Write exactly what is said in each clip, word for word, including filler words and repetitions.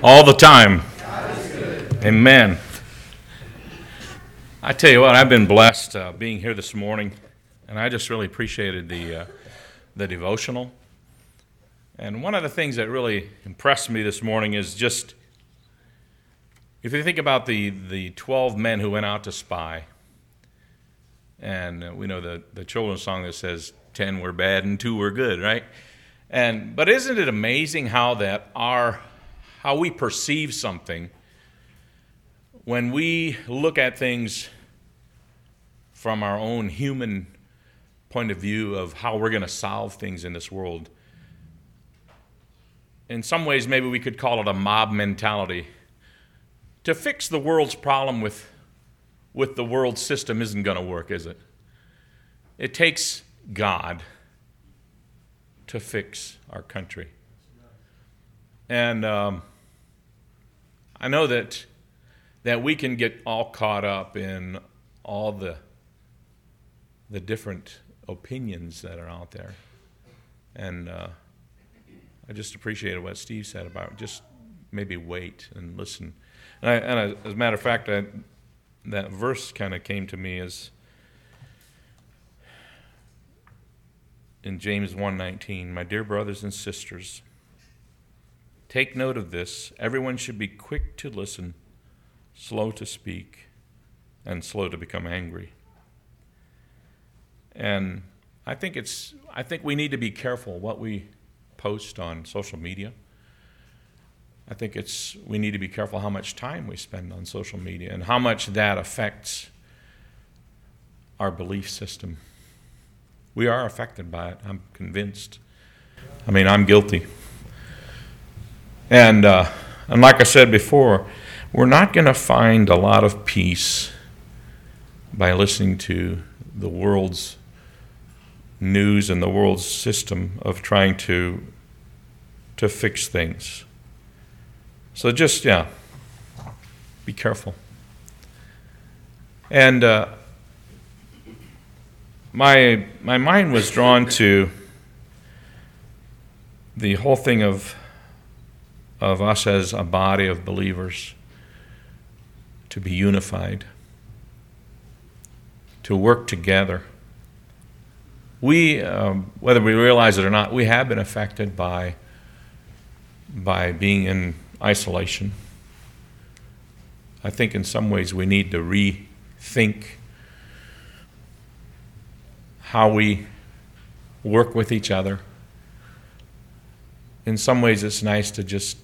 All the time. Amen. I tell you what, I've been blessed uh, being here this morning, and I just really appreciated the uh, the devotional. And one of the things that really impressed me this morning is just, if you think about the, the twelve men who went out to spy, and uh, we know the, the children's song that says, ten were bad and two were good, right? And but isn't it amazing how that our how we perceive something when we look at things from our own human point of view of how we're going to solve things in this world? In some ways, maybe we could call it a mob mentality. To fix the world's problem with, with the world system isn't going to work, is it? It takes God to fix our country. And um, I know that that we can get all caught up in all the the different opinions that are out there. And uh, I just appreciated what Steve said about just maybe wait and listen. And, I, and I, as a matter of fact, I, that verse kind of came to me as in James one nineteen, my dear brothers and sisters, take note of this. Everyone should be quick to listen, slow to speak, and slow to become angry. And I think it's I think we need to be careful what we post on social media. I think it's we need to be careful how much time we spend on social media and how much that affects our belief system. We are affected by it, I'm convinced. I mean, I'm guilty. And uh, and like I said before, we're not going to find a lot of peace by listening to the world's news and the world's system of trying to to fix things. So just, yeah, be careful. And uh, my my mind was drawn to the whole thing of of us as a body of believers to be unified, to work together. We, um, whether we realize it or not, we have been affected by by being in isolation. I think in some ways we need to rethink how we work with each other. In some ways it's nice to just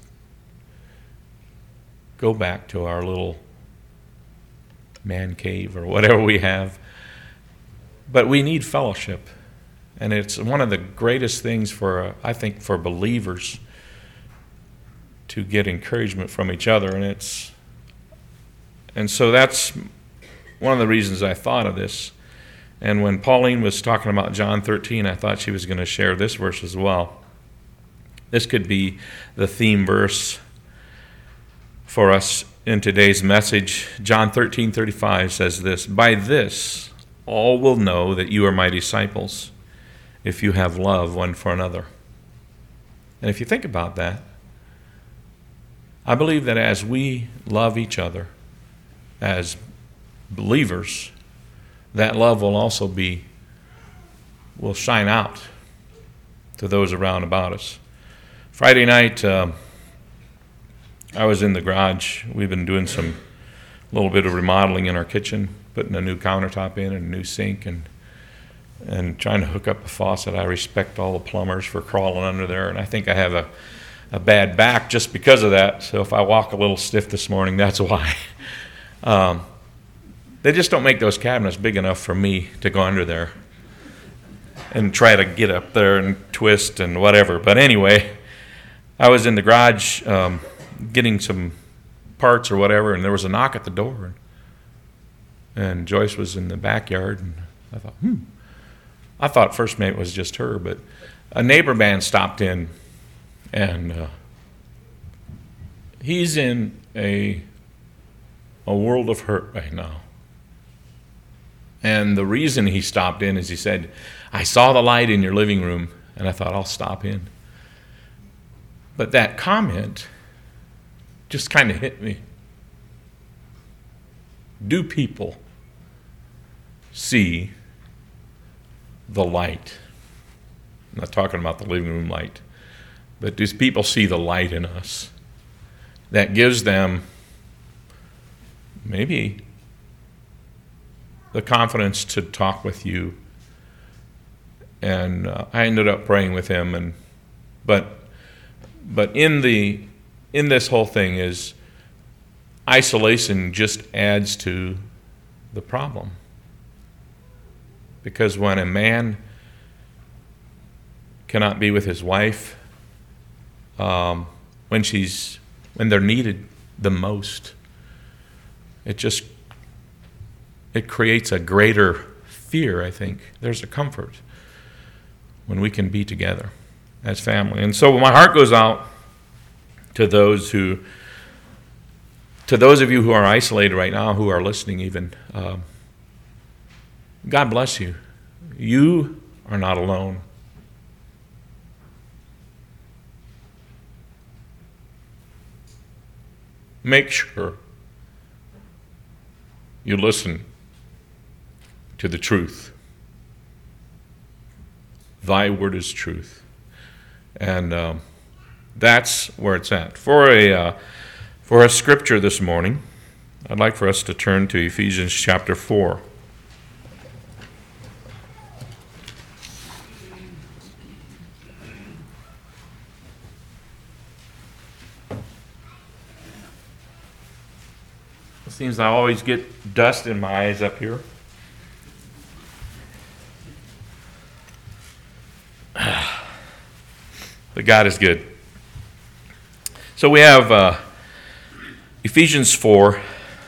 go back to our little man cave or whatever we have. But we need fellowship. And it's one of the greatest things for, I think, for believers to get encouragement from each other. And it's, and so that's one of the reasons I thought of this. And when Pauline was talking about John thirteen, I thought she was going to share this verse as well. This could be the theme verse for us in today's message. John thirteen thirty-five says this, by this all will know that you are my disciples, if you have love one for another. And if you think about that, I believe that as we love each other as believers, that love will also be, will shine out to those around about us. Friday night, um, I was in the garage. We've been doing some little bit of remodeling in our kitchen, putting a new countertop in and a new sink and and trying to hook up a faucet. I respect all the plumbers for crawling under there, and I think I have a, a bad back just because of that. So if I walk a little stiff this morning, that's why. Um, they just don't make those cabinets big enough for me to go under there and try to get up there and twist and whatever. But anyway, I was in the garage um, getting some parts or whatever, and there was a knock at the door. And Joyce was in the backyard, and I thought, hmm. I thought first maybe it was just her, but a neighbor man stopped in, and uh, he's in a a world of hurt right now. And the reason he stopped in is he said, I saw the light in your living room, and I thought I'll stop in. But that comment just kind of hit me. Do people see the light? I'm not talking about the living room light, but do people see the light in us that gives them maybe the confidence to talk with you? And uh, I ended up praying with him, and but but in the in this whole thing is isolation just adds to the problem. Because when a man cannot be with his wife um, when she's when they're needed the most, it just it creates a greater fear, I think. There's a comfort when we can be together as family. And so my heart goes out to those who, to those of you who are isolated right now, who are listening even. Um, God bless you. You are not alone. Make sure you listen to the truth. Thy word is truth. And um, that's where it's at. For a, uh, for a scripture this morning, I'd like for us to turn to Ephesians chapter four. It seems I always get dust in my eyes up here. But God is good. So we have uh, Ephesians four,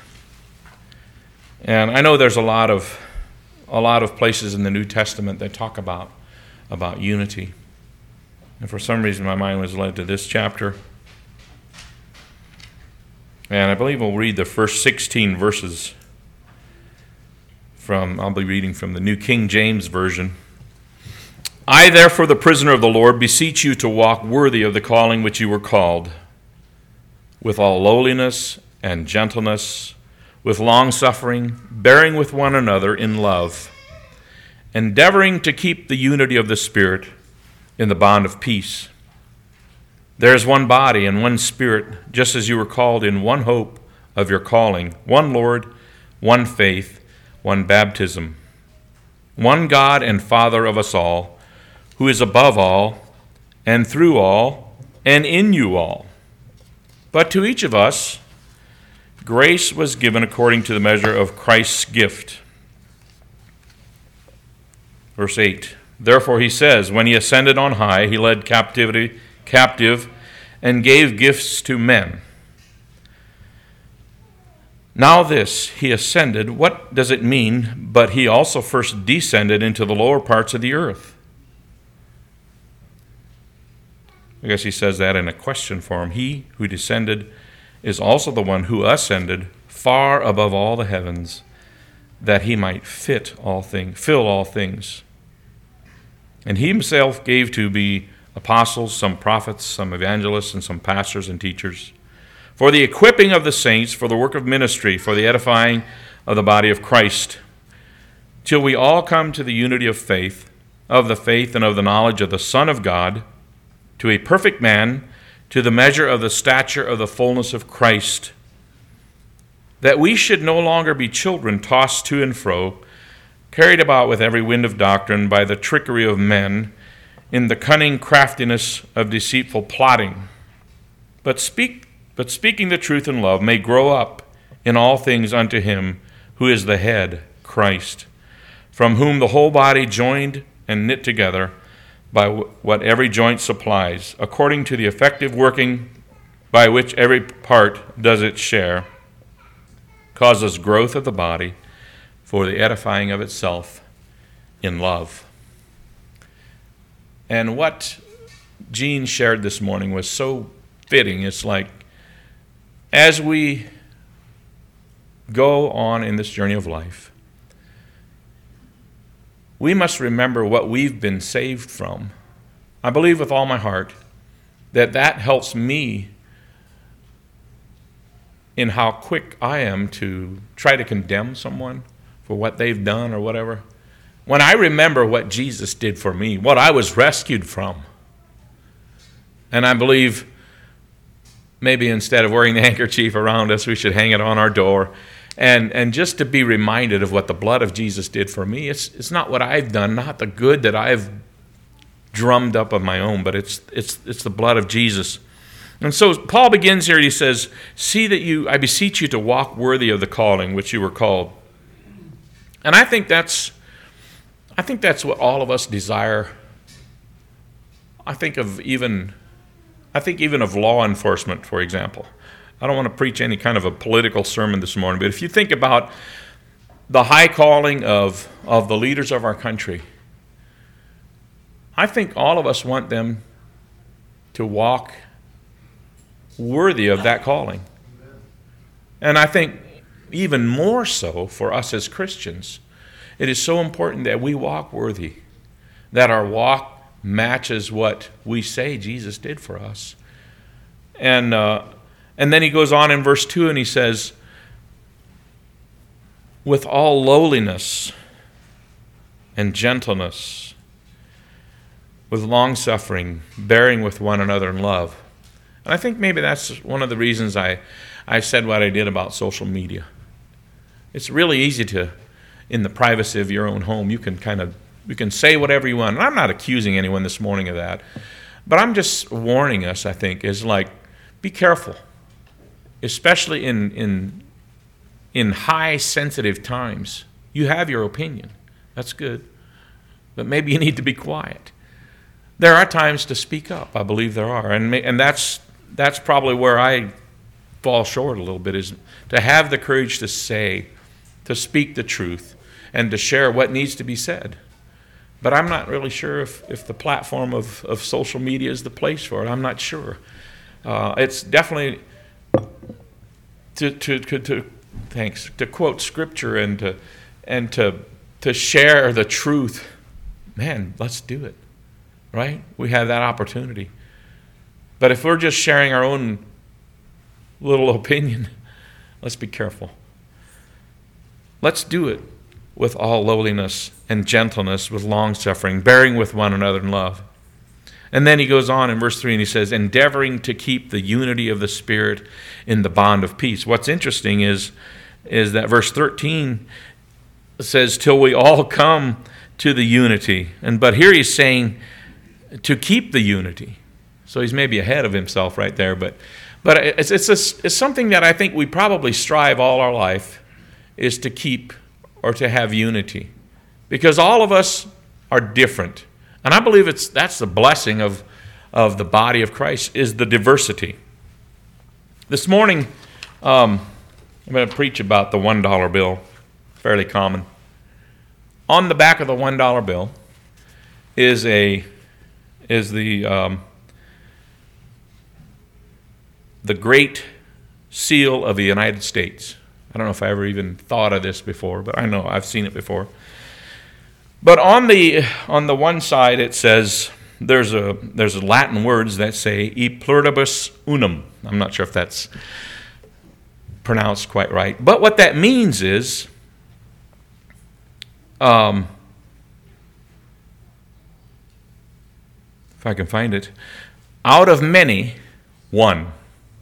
and I know there's a lot of a lot of places in the New Testament that talk about about unity, and for some reason my mind was led to this chapter, and I believe we'll read the first sixteen verses from. I'll be reading from the New King James Version. I, therefore, the prisoner of the Lord, beseech you to walk worthy of the calling which you were called, with all lowliness and gentleness, with long-suffering, bearing with one another in love, endeavoring to keep the unity of the Spirit in the bond of peace. There is one body and one Spirit, just as you were called in one hope of your calling, one Lord, one faith, one baptism, one God and Father of us all, who is above all, and through all, and in you all. But to each of us, grace was given according to the measure of Christ's gift. Verse eight, therefore he says, when he ascended on high, he led captivity captive and gave gifts to men. Now this, he ascended, what does it mean? But he also first descended into the lower parts of the earth. I guess he says that in a question form. He who descended is also the one who ascended far above all the heavens, that he might fit all things, fill all things. And he himself gave to be apostles, some prophets, some evangelists, and some pastors and teachers, for the equipping of the saints, for the work of ministry, for the edifying of the body of Christ, till we all come to the unity of faith, of the faith and of the knowledge of the Son of God, to a perfect man, to the measure of the stature of the fullness of Christ, that we should no longer be children tossed to and fro, carried about with every wind of doctrine by the trickery of men, in the cunning craftiness of deceitful plotting, but speak, but speaking the truth in love, may grow up in all things unto him who is the head, Christ, from whom the whole body joined and knit together by what every joint supplies, according to the effective working by which every part does its share, causes growth of the body for the edifying of itself in love. And what Gene shared this morning was so fitting. It's like, as we go on in this journey of life, we must remember what we've been saved from. I believe with all my heart that that helps me in how quick I am to try to condemn someone for what they've done or whatever. When I remember what Jesus did for me, what I was rescued from, and I believe maybe instead of wearing the handkerchief around us, we should hang it on our door, and, and just to be reminded of what the blood of Jesus did for me. It's, it's not what I've done, not the good that I've drummed up of my own, but it's, it's, it's the blood of Jesus. And so Paul begins here, he says, see that you, I beseech you to walk worthy of the calling which you were called. And I think that's, I think that's what all of us desire. I think of even, I think even of law enforcement, for example. I don't want to preach any kind of a political sermon this morning, but if you think about the high calling of, of the leaders of our country, I think all of us want them to walk worthy of that calling. And I think even more so for us as Christians, it is so important that we walk worthy, that our walk matches what we say Jesus did for us. And uh, and then he goes on in verse two and he says, with all lowliness and gentleness, with long-suffering, bearing with one another in love. And I think maybe that's one of the reasons I, I said what I did about social media. It's really easy to, in the privacy of your own home, you can kind of, you can say whatever you want. And I'm not accusing anyone this morning of that. But I'm just warning us, I think, is like, be careful. Especially in, in, in high sensitive times. You have your opinion. That's good. But maybe you need to be quiet. There are times to speak up. I believe there are. And, and that's, that's probably where I fall short a little bit, is to have the courage to say, to speak the truth, and to share what needs to be said. But I'm not really sure if, if the platform of, of social media is the place for it. I'm not sure. Uh, it's definitely, to, to, to, to thanks, to quote Scripture and to, and to, to share the truth. Man, let's do it. Right? We have that opportunity. But if we're just sharing our own little opinion, let's be careful. Let's do it with all lowliness and gentleness, with long-suffering, bearing with one another in love. And then he goes on in verse three and he says, endeavoring to keep the unity of the Spirit in the bond of peace. What's interesting is, is that verse thirteen says, till we all come to the unity. And but here he's saying, to keep the unity. So he's maybe ahead of himself right there, but but it's it's, a, it's something that I think we probably strive all our life, is to keep or to have unity, because all of us are different, and I believe it's that's the blessing of of the body of Christ, is the diversity. This morning, um, I'm going to preach about the one dollar bill, fairly common. On the back of the one dollar bill is a is the um, the Great Seal of the United States. I don't know if I ever even thought of this before, but I know I've seen it before. But on the on the one side it says, there's a there's a Latin words that say e pluribus unum. I'm not sure if that's pronounced quite right, but what that means is um, if I can find it, out of many, one.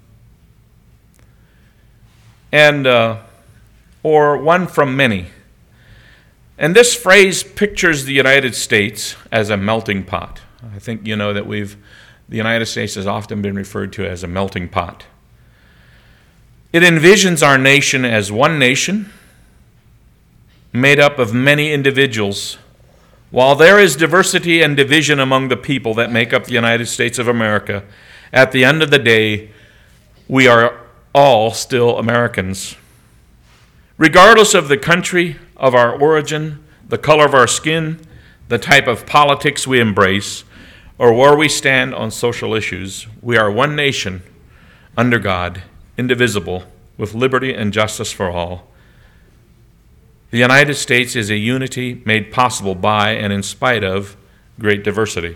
And, uh, or one from many. And this phrase pictures the United States as a melting pot. I think you know that we've, the United States has often been referred to as a melting pot. It envisions our nation as one nation, made up of many individuals. While there is diversity and division among the people that make up the United States of America, at the end of the day, we are all still Americans. Regardless of the country of our origin, the color of our skin, the type of politics we embrace, or where we stand on social issues, we are one nation under God, indivisible, with liberty and justice for all. The United States is a unity made possible by and in spite of great diversity.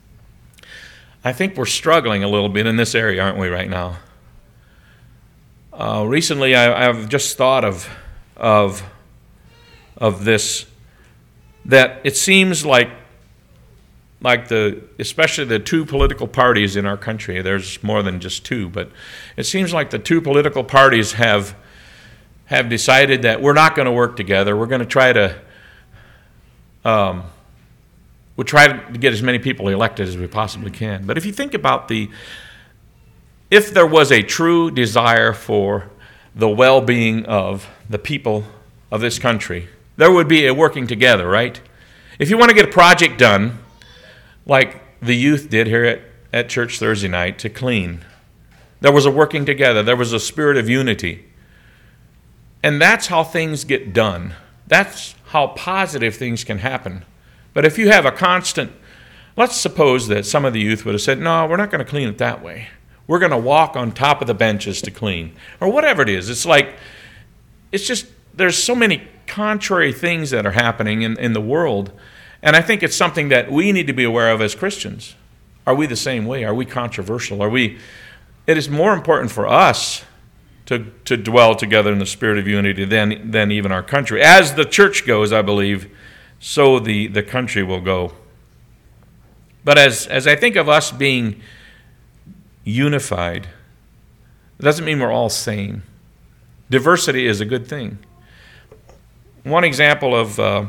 I think we're struggling a little bit in this area, aren't we, right now? Uh, recently, I, I've just thought of, of, of this, that it seems like, like the, especially the two political parties in our country, there's more than just two, but it seems like the two political parties have, have decided that we're not going to work together. We're going to try to, um, we'll try to get as many people elected as we possibly can. But if you think about the, if there was a true desire for the well-being of the people of this country, there would be a working together, right? If you want to get a project done, like the youth did here at, at church Thursday night, to clean, there was a working together. There was a spirit of unity. And that's how things get done. That's how positive things can happen. But if you have a constant, let's suppose that some of the youth would have said, no, we're not going to clean it that way. We're going to walk on top of the benches to clean, or whatever it is. It's like, it's just, there's so many contrary things that are happening in, in the world, and I think it's something that we need to be aware of as Christians. Are we the same way? Are we controversial? Are we, it is more important for us to, to dwell together in the spirit of unity than, than even our country. As the church goes, I believe, so the, the country will go. But as, as I think of us being unified, it doesn't mean we're all same. Diversity is a good thing. One example of uh,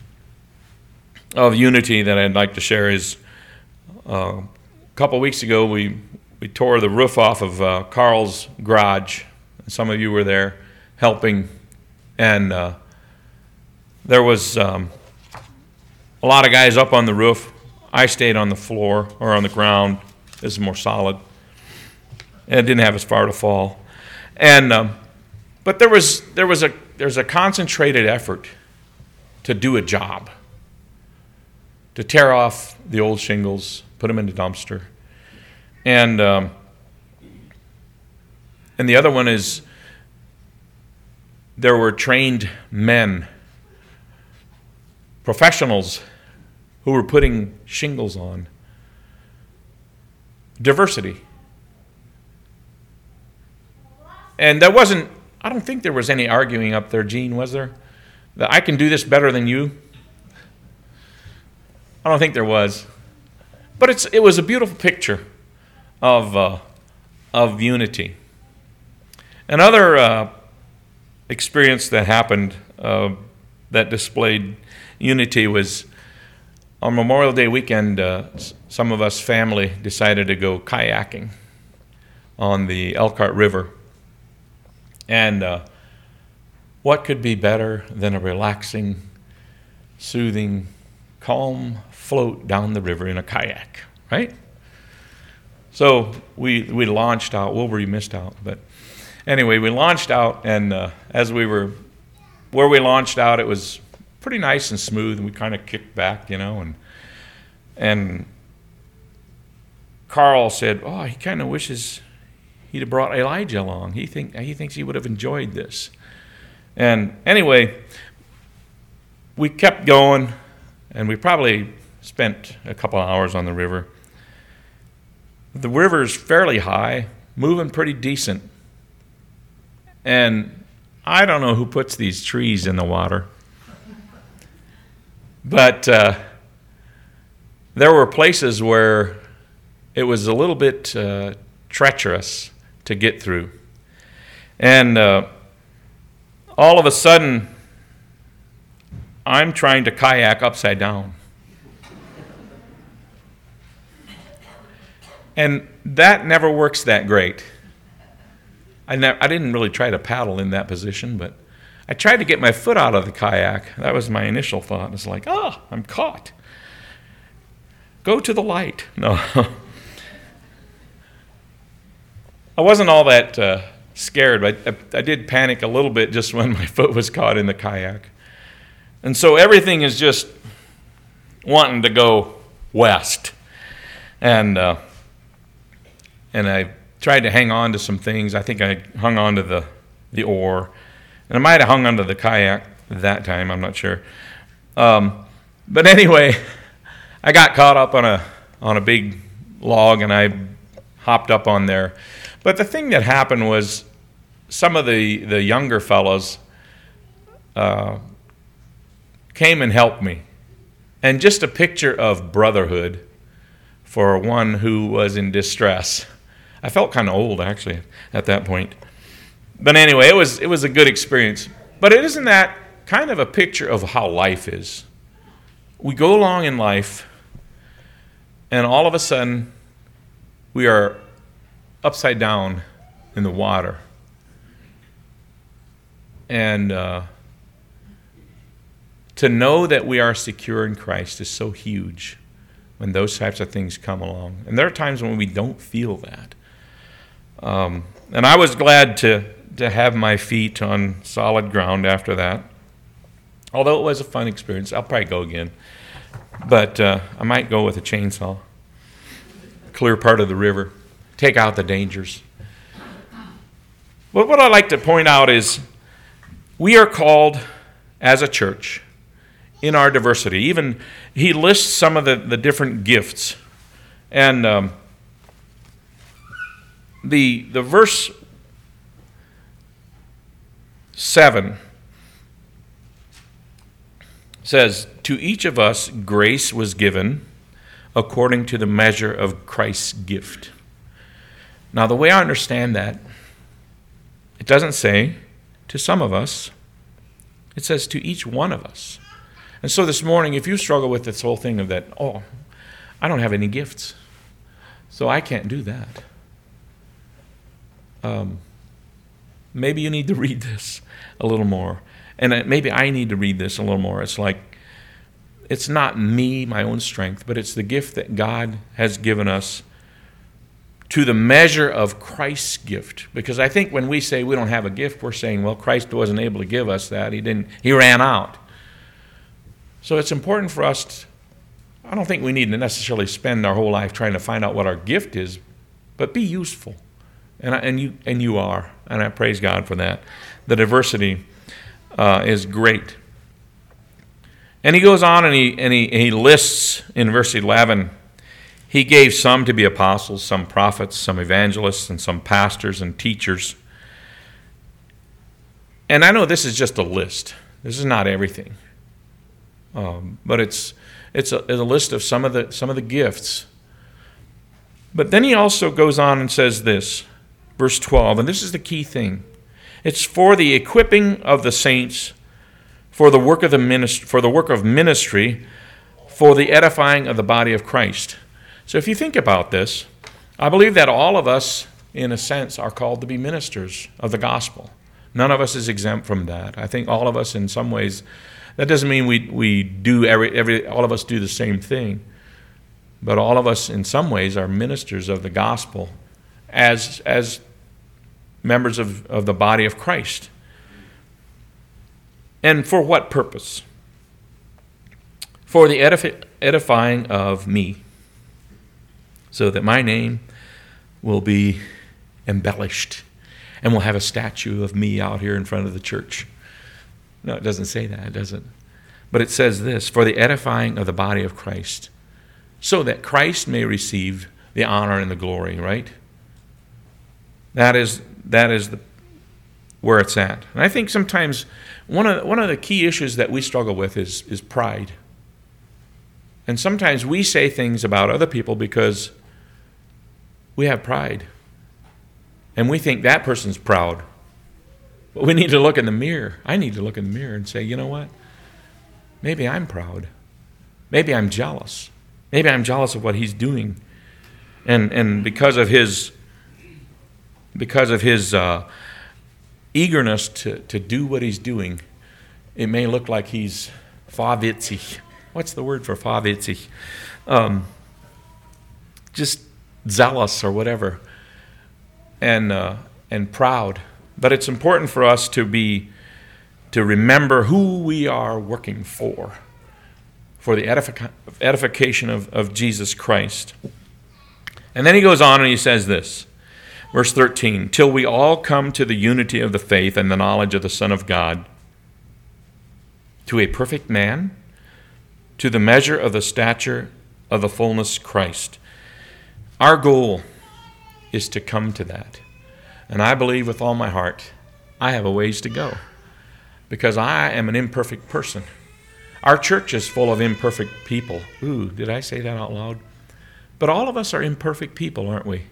of unity that I'd like to share is uh, a couple weeks ago we we tore the roof off of uh, Carl's garage. Some of you were there helping, and uh, there was um, a lot of guys up on the roof. I stayed on the floor or on the ground. This is more solid. And it didn't have as far to fall. And um, but there was there was a there's a concentrated effort to do a job, to tear off the old shingles, put them in the dumpster, and um, and the other one is there were trained men, professionals, who were putting shingles on. Diversity. And there wasn't, I don't think there was any arguing up there, Gene, was there? That I can do this better than you? I don't think there was. But it's it was a beautiful picture of, uh, of unity. Another uh, experience that happened uh, that displayed unity was on Memorial Day weekend, uh, some of us family decided to go kayaking on the Elkhart River. And uh, what could be better than a relaxing, soothing, calm float down the river in a kayak, right? So we we launched out. Wilbury missed out, but anyway, we launched out, and uh, as we were where we launched out, it was pretty nice and smooth, and we kind of kicked back, you know, and and Carl said, "Oh, he kind of wishes he'd have brought Elijah along. He think he thinks he would have enjoyed this." And anyway, we kept going, and we probably spent a couple of hours on the river. The river's fairly high, moving pretty decent. And I don't know who puts these trees in the water, but uh, there were places where it was a little bit uh, treacherous to get through. And uh, all of a sudden, I'm trying to kayak upside down. And that never works that great. I, ne- I didn't really try to paddle in that position, but I tried to get my foot out of the kayak. That was my initial thought. It's like, oh, I'm caught. Go to the light. No. I wasn't all that uh, scared, but I, I did panic a little bit just when my foot was caught in the kayak. And so everything is just wanting to go west. And uh, and I tried to hang on to some things. I think I hung on to the, the oar. And I might have hung onto the kayak that time, I'm not sure. Um, but anyway, I got caught up on a on a big log, and I hopped up on there. But the thing that happened was some of the, the younger fellows uh, came and helped me. And just a picture of brotherhood for one who was in distress. I felt kind of old, actually, at that point. But anyway, it was it was a good experience. But it isn't that kind of a picture of how life is? We go along in life, and all of a sudden, we are upside down in the water. And uh, to know that we are secure in Christ is so huge when those types of things come along. And there are times when we don't feel that. Um, and I was glad to, to have my feet on solid ground after that. Although it was a fun experience. I'll probably go again. But uh, I might go with a chainsaw. Clear part of the river. Take out the dangers. But what I'd like to point out is we are called as a church in our diversity. Even he lists some of the, the different gifts. And um, the, the verse seven says, to each of us grace was given according to the measure of Christ's gift. Now, the way I understand that, it doesn't say to some of us. It says to each one of us. And so this morning, if you struggle with this whole thing of that, oh, I don't have any gifts, so I can't do that. Um, maybe you need to read this a little more. And maybe I need to read this a little more. It's like, it's not me, my own strength, but it's the gift that God has given us to the measure of Christ's gift. Because I think when we say we don't have a gift, we're saying, well, Christ wasn't able to give us that. He didn't. He ran out. So it's important for us to, I don't think we need to necessarily spend our whole life trying to find out what our gift is, but be useful. And, I, and, you, and you are. And I praise God for that. The diversity uh, is great. And he goes on and he, and he, he lists in verse eleven, he gave some to be apostles, some prophets, some evangelists, and some pastors and teachers. And I know this is just a list. This is not everything. Um, but it's it's a, it's a list of some of the some of the gifts. But then he also goes on and says this, verse twelve, and this is the key thing. It's for the equipping of the saints, for the work of the ministry, for the work of ministry, for the edifying of the body of Christ. So if you think about this, I believe that all of us, in a sense, are called to be ministers of the gospel. None of us is exempt from that. I think all of us, in some ways, that doesn't mean we we do every every all of us do the same thing, but all of us, in some ways, are ministers of the gospel, as as members of, of the body of Christ. And for what purpose? For the edif- edifying of me, so that my name will be embellished and we'll have a statue of me out here in front of the church. No, it doesn't say that, does it? But it says this, for the edifying of the body of Christ, so that Christ may receive the honor and the glory, right? That is that is the, where it's at. And I think sometimes one of one of the key issues that we struggle with is is pride. And sometimes we say things about other people because we have pride. And we think that person's proud. But we need to look in the mirror. I need to look in the mirror and say, you know what? Maybe I'm proud. Maybe I'm jealous. Maybe I'm jealous of what he's doing. And and because of his because of his uh, eagerness to, to do what he's doing, it may look like he's fawitzig. What's the word for fawitzig? Um, just zealous or whatever. And uh, and proud. But it's important for us to be to remember who we are working for, for the edific- edification of, of Jesus Christ. And then he goes on and he says this, verse thirteen, till we all come to the unity of the faith and the knowledge of the Son of God, to a perfect man, to the measure of the stature of the fullness of Christ. Our goal is to come to that. And I believe with all my heart I have a ways to go because I am an imperfect person. Our church is full of imperfect people. Ooh, did I say that out loud? But all of us are imperfect people, aren't we?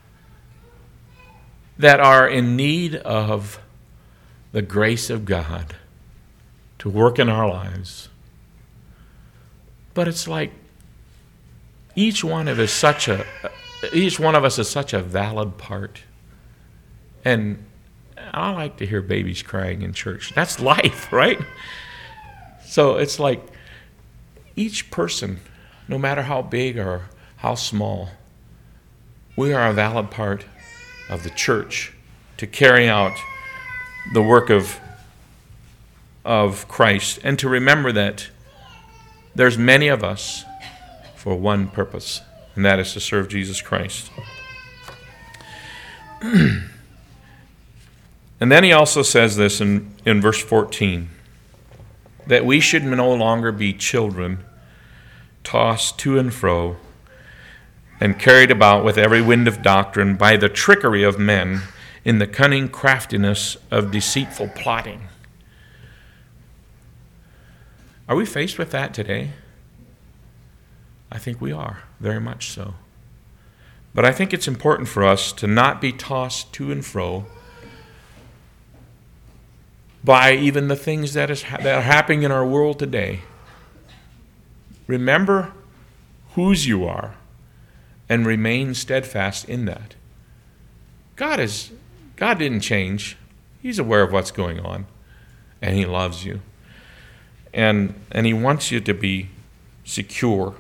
That are in need of the grace of God to work in our lives. But it's like each one of us such a each one of us is such a valid part. And I like to hear babies crying in church. That's life, right? So it's like each person, no matter how big or how small, we are a valid part of the church to carry out the work of, of Christ, and to remember that there's many of us for one purpose, and that is to serve Jesus Christ. And then he also says this in, in verse fourteen, that we should no longer be children, tossed to and fro, and carried about with every wind of doctrine by the trickery of men in the cunning craftiness of deceitful plotting. Are we faced with that today? I think we are, very much so. But I think it's important for us to not be tossed to and fro by even the things that, is, that are happening in our world today. Remember whose you are and remain steadfast in that. God is God didn't change. He's aware of what's going on, and he loves you. And and he wants you to be secure.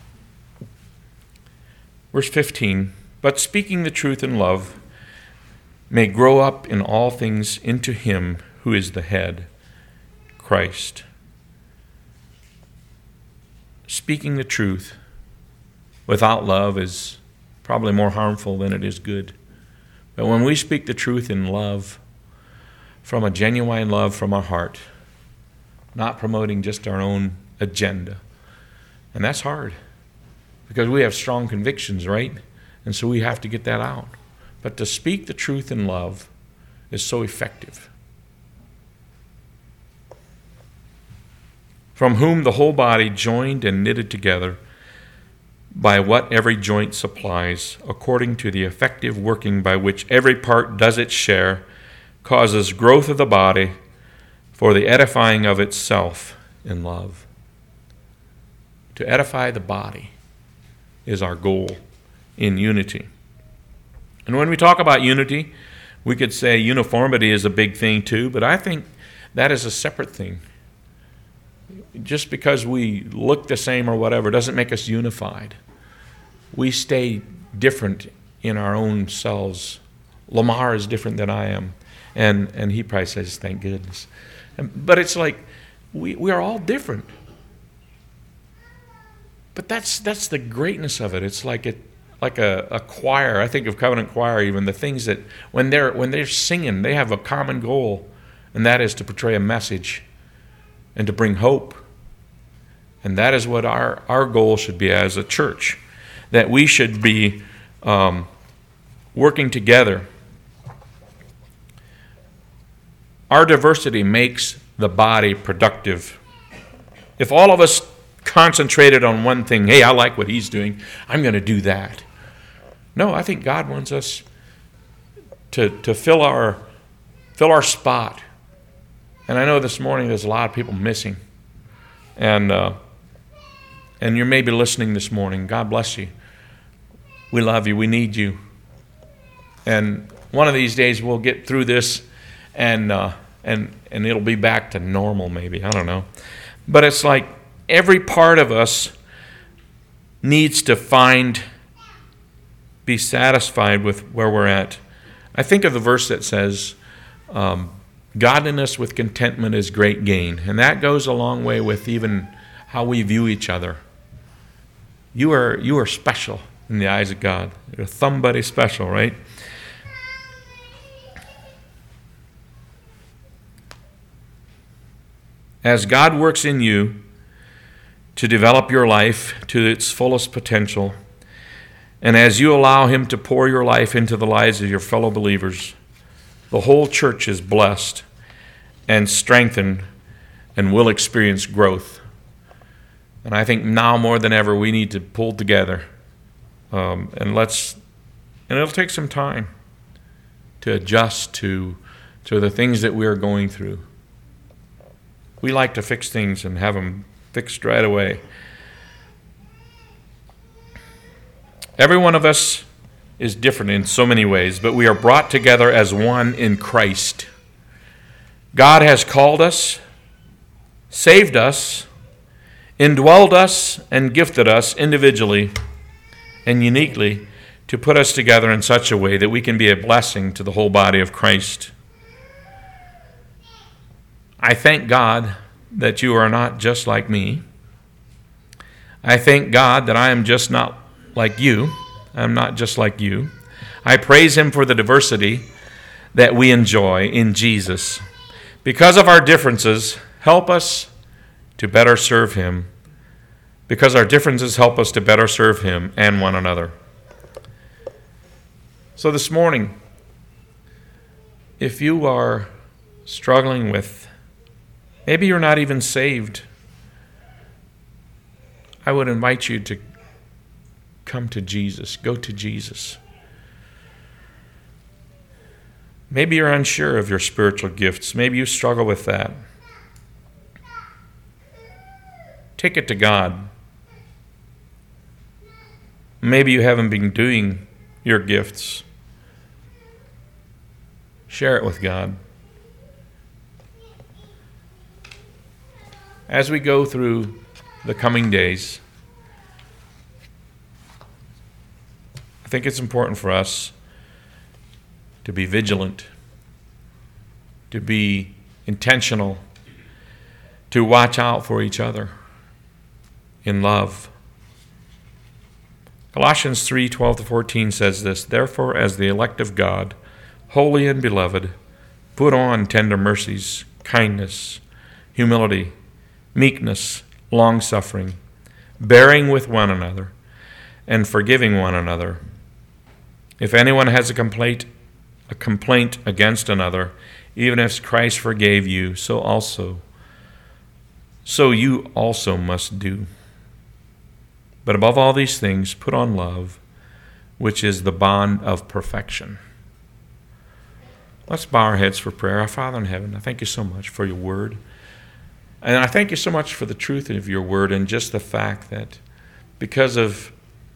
Verse fifteen, but speaking the truth in love may grow up in all things into him who is the head, Christ. Speaking the truth without love is probably more harmful than it is good. But when we speak the truth in love, from a genuine love from our heart, not promoting just our own agenda, and that's hard because we have strong convictions, right? And so we have to get that out. But to speak the truth in love is so effective. From whom the whole body, joined and knitted together by what every joint supplies, according to the effective working by which every part does its share, causes growth of the body for the edifying of itself in love. To edify the body is our goal in unity. And when we talk about unity, we could say uniformity is a big thing too, but I think that is a separate thing. Just because we look the same or whatever doesn't make us unified. We stay different in our own selves. Lamar is different than I am. And and he probably says, thank goodness. But it's like, we, we are all different. But that's that's the greatness of it. It's like it like a, a choir. I think of Covenant Choir even, the things that when they're when they're singing, they have a common goal, and that is to portray a message and to bring hope. And that is what our, our goal should be as a church, that we should be um, working together. Our diversity makes the body productive. If all of us concentrated on one thing, hey, I like what he's doing, I'm going to do that. No, I think God wants us to to fill our fill our spot. And I know this morning there's a lot of people missing. And uh, and you're maybe listening this morning. God bless you. We love you. We need you. And one of these days we'll get through this and uh, and and it'll be back to normal maybe. I don't know. But it's like every part of us needs to find, be satisfied with where we're at. I think of the verse that says, um, godliness with contentment is great gain. And that goes a long way with even how we view each other. You are you are special in the eyes of God. You're somebody special, right? As God works in you to develop your life to its fullest potential, and as you allow Him to pour your life into the lives of your fellow believers, the whole church is blessed and strengthened and will experience growth. And I think now more than ever we need to pull together um, and let's, and it'll take some time to adjust to, to the things that we're going through. We like to fix things and have them fixed right away. Every one of us is different in so many ways, but we are brought together as one in Christ. God has called us, saved us, indwelled us, and gifted us individually and uniquely to put us together in such a way that we can be a blessing to the whole body of Christ. I thank God that you are not just like me. I thank God that I am just not like you. I'm not just like you. I praise Him for the diversity that we enjoy in Jesus. Because of our differences, help us to better serve Him. Because our differences help us to better serve Him and one another. So this morning, if you are struggling with, maybe you're not even saved, I would invite you to come to Jesus. Go to Jesus. Maybe you're unsure of your spiritual gifts. Maybe you struggle with that. Take it to God. Maybe you haven't been doing your gifts. Share it with God. As we go through the coming days, I think it's important for us to be vigilant, to be intentional, to watch out for each other in love. Colossians three twelve to fourteen says this, "Therefore, as the elect of God, holy and beloved, put on tender mercies, kindness, humility, meekness, long-suffering, bearing with one another, and forgiving one another. If anyone has a complaint, a complaint against another, even as Christ forgave you, so also, so you also must do. But above all these things, put on love, which is the bond of perfection." Let's bow our heads for prayer. Our Father in heaven, I thank you so much for your word. And I thank you so much for the truth of your word and just the fact that because of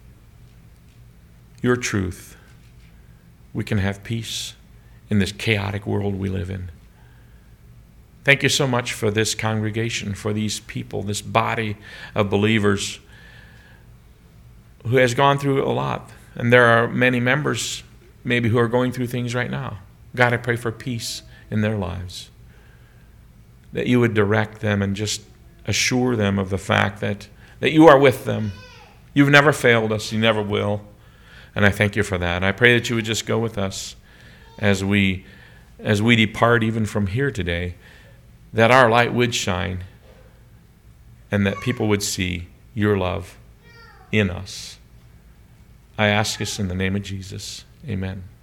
your truth, we can have peace in this chaotic world we live in. Thank you so much for this congregation, for these people, this body of believers who has gone through a lot. And there are many members maybe who are going through things right now. God, I pray for peace in their lives, that you would direct them and just assure them of the fact that, that you are with them. You've never failed us. You never will. And I thank you for that. And I pray that you would just go with us as we, as we depart even from here today, that our light would shine and that people would see your love in us. I ask this in the name of Jesus. Amen.